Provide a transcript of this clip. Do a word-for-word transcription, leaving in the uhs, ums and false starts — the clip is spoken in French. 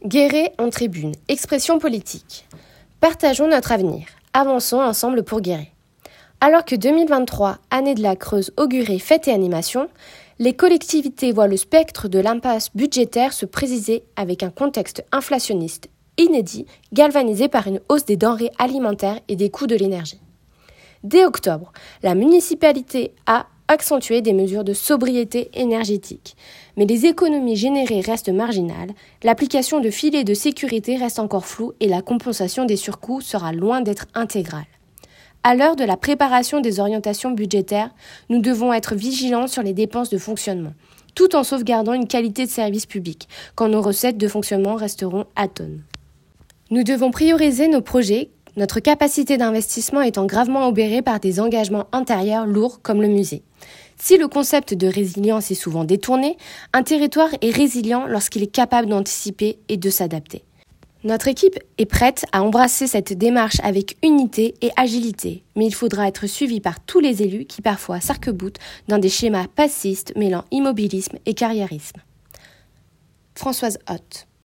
Guéret en tribune, expression politique. Partageons notre avenir, avançons ensemble pour Guéret. Alors que deux mille vingt-trois, année de la Creuse augurée fête et animation, les collectivités voient le spectre de l'impasse budgétaire se préciser avec un contexte inflationniste inédit, galvanisé par une hausse des denrées alimentaires et des coûts de l'énergie. Dès octobre, la municipalité a accentué des mesures de sobriété énergétique. Mais les économies générées restent marginales, l'application de filets de sécurité reste encore floue et la compensation des surcoûts sera loin d'être intégrale. À l'heure de la préparation des orientations budgétaires, nous devons être vigilants sur les dépenses de fonctionnement, tout en sauvegardant une qualité de service public, quand nos recettes de fonctionnement resteront atones. Nous devons prioriser nos projets, notre capacité d'investissement étant gravement obérée par des engagements antérieurs lourds comme le musée. Si le concept de résilience est souvent détourné, un territoire est résilient lorsqu'il est capable d'anticiper et de s'adapter. Notre équipe est prête à embrasser cette démarche avec unité et agilité, mais il faudra être suivi par tous les élus qui parfois s'arc-boutent dans des schémas passistes mêlant immobilisme et carriérisme. Françoise Hott.